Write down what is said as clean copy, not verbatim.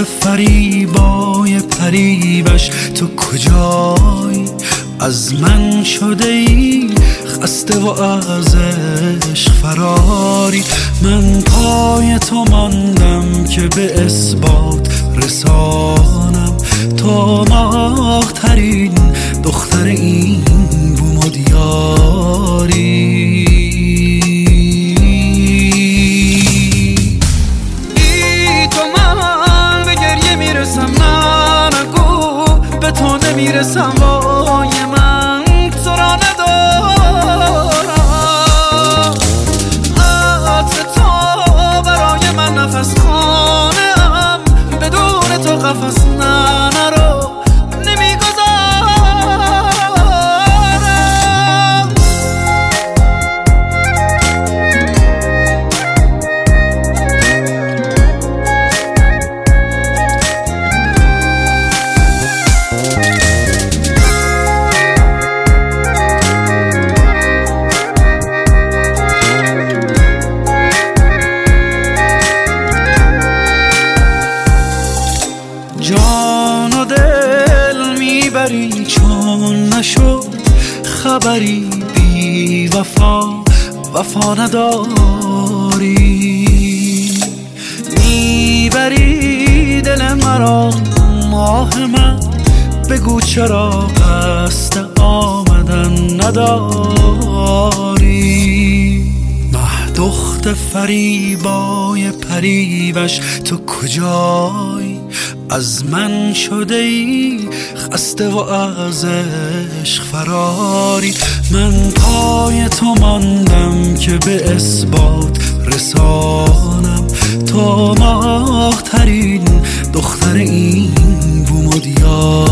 فریبای پریوش تو کجایی؟ از من شده ای خسته و از عشق فراری. من پای تو ماندم که به اثبات رسانم تو ماه ترین دختر این بوم و دیاری. میرسم وای من تو را ندارم. عطر تو برای من نفس خانم، بدون تو قفس نرو نمیگذارم. جان و دل میبری چون نشد خبری، بی وفا نداری. میبری دل مرا ماه من، بگو چرا قصد آمدن نداری. دخت فریبای پریوش تو کجایی؟ از من شده ای خسته و از عشق فراری. من پای تو ماندم که به اثبات رسانم تو ماه ترین دختر این بوم و دیار.